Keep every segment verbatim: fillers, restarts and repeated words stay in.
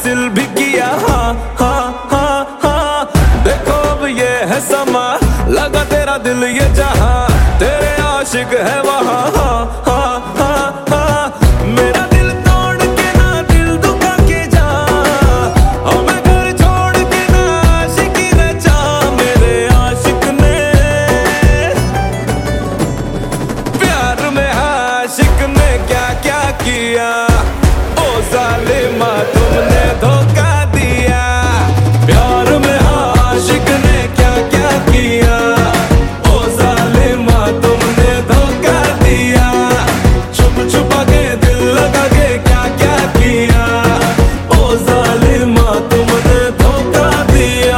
हासिल भी किया। हाँ हाँ हाँ हाँ, देखो अब ये है समा, लगा तेरा दिल ये जहां, तेरे आशिक है वहां। हाँ हाँ हाँ हाँ, मेरा दिल तोड़ के ना दिल दुखा के जा, हमें घर छोड़ के ना आशिकी रचा। मेरे आशिक ने प्यार में आशिक ने क्या क्या किया, ओ जालिमा तुमने धोखा दिया। प्यार में आशिक ने क्या क्या किया, ओ जालिमा तुमने धोखा दिया। छुप छुपा के दिल लगा के क्या क्या किया, ओ जालिमा तुमने धोखा दिया।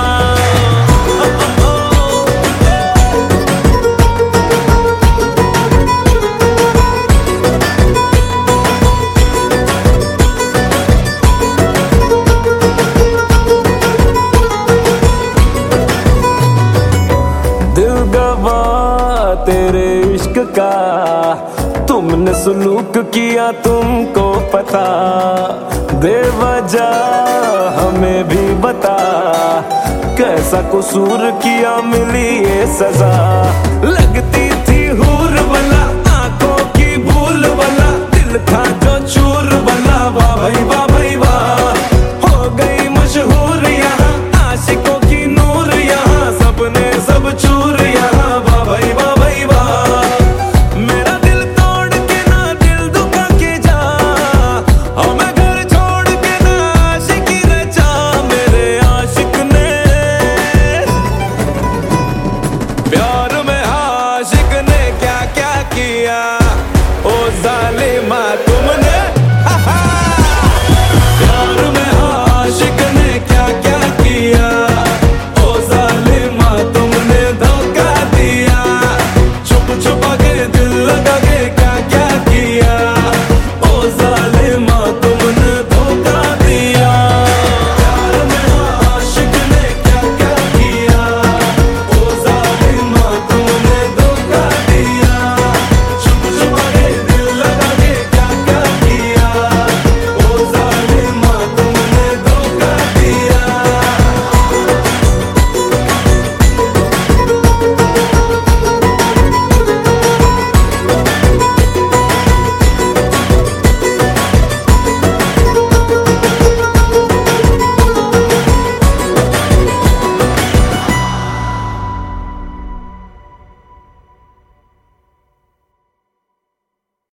दिल गवा तेरे इश्क का, तुमने सुलूक किया तुमको पता, बेवजह हमें भी बता, कैसा कसूर किया मिली ये सजा। लगती थी हूर वाला, आंखों की भूल वाला, दिल था जो चूर वाला। वाह भाई वाह।